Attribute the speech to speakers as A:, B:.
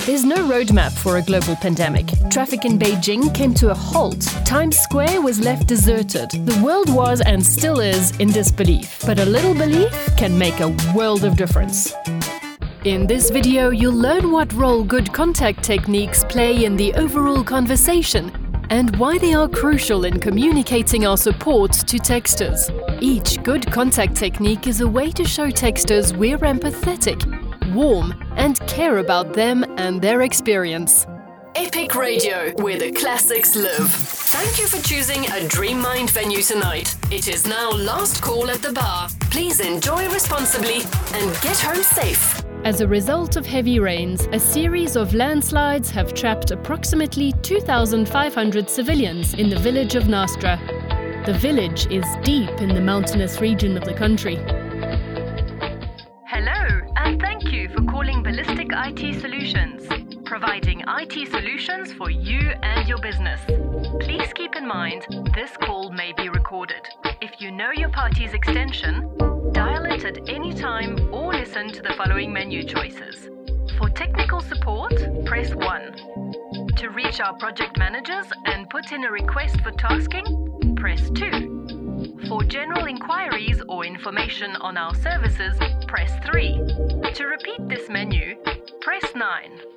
A: There's no roadmap for a global pandemic. Traffic in Beijing came to a halt. Times Square was left deserted. The world was and still is in disbelief. But a little belief can make a world of difference. In this video, you'll learn what role good contact techniques play in the overall conversation and why they are crucial in communicating our support to texters. Each good contact technique is a way to show texters we're empathetic, warm, and care about them and their experience. Epic Radio, where the classics live. Thank you for choosing a Dream Mind venue tonight. It is now last call at the bar. Please enjoy responsibly and get home safe. As a result of heavy rains, a series of landslides have trapped approximately 2,500 civilians in the village of Nastra. The village is deep in the mountainous region of the country.
B: Hello, and thank you for calling Ballistic IT Solutions, providing IT solutions for you and your business. Please keep in mind, this call may be recorded. If you know your party's extension, dial it at any time or listen to the following menu choices. For technical support, press 1. To reach our project managers and put in a request for tasking, press 2. For general inquiries or information on our services, press 3. To repeat this menu, press 9.